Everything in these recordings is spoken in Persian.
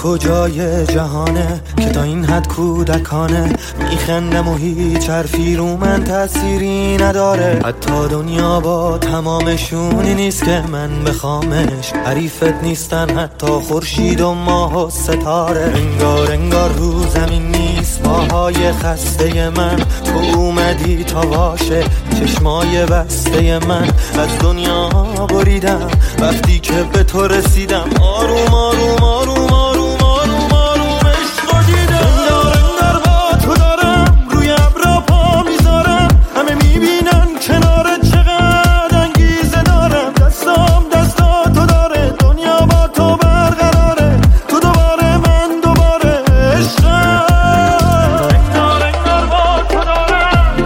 کجای جهانه که تا این حد کودکانه میخندم و هیچ حرفی رو من تأثیری نداره. حتی دنیا با تمامشونی نیست که من بخوامش، حریفت نیستن حتی خورشید و ماه و ستاره. انگار انگار رو زمین نیست پاهای خسته من، تو اومدی تا باشه چشمای بسته من. از دنیا بریدم وقتی که به تو رسیدم، آروم آروم آروم آروم آروم آروم عشقو دیدم. انگار انگار با تو دارم روی ابرا پا میذارم، همه میبینن کنار چقدر انگیزه دارم. دستام دستا تو داره، دنیا با تو برقراره، تو دوباره من دوباره عشقم. انگار انگار با تو دارم.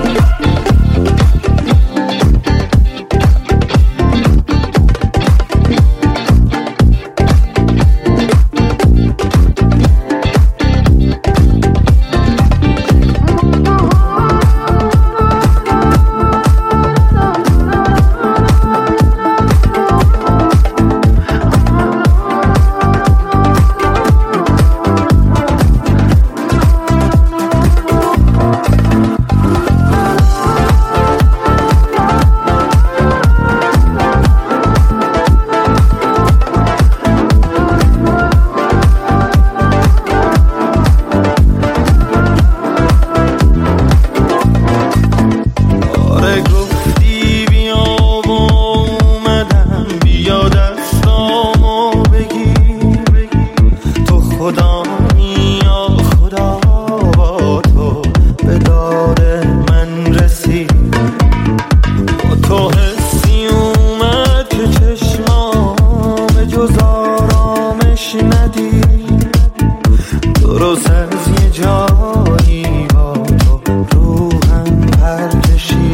درست از یه جایی با تو روحم پرکشی.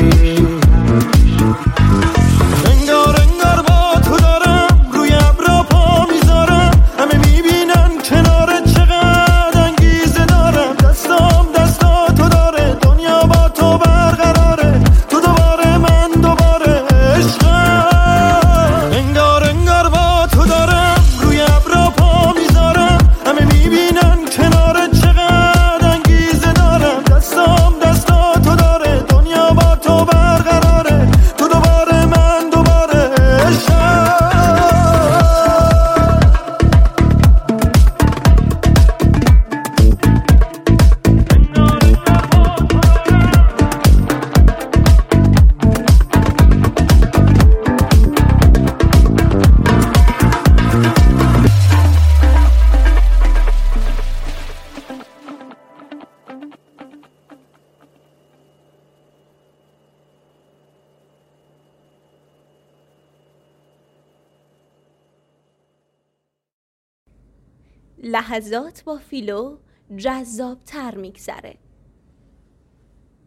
انگار انگار با تو دارم روی ابرا پا میذارم، همه میبینن کنار چقدر انگیزه دارم. دستام دستا تو داره، دنیا با تو برقراره، تو دوباره من دوباره عشقم. انگار انگار با تو دارم روی ابرا پا میذارم، همه میبینن کنار چقدر انگیزه دارم. دستام دستا تو داره، دنیا با تو برقراره، تو دوباره من دوباره عشقم. لحظات با فیلو جذاب‌تر میگذره.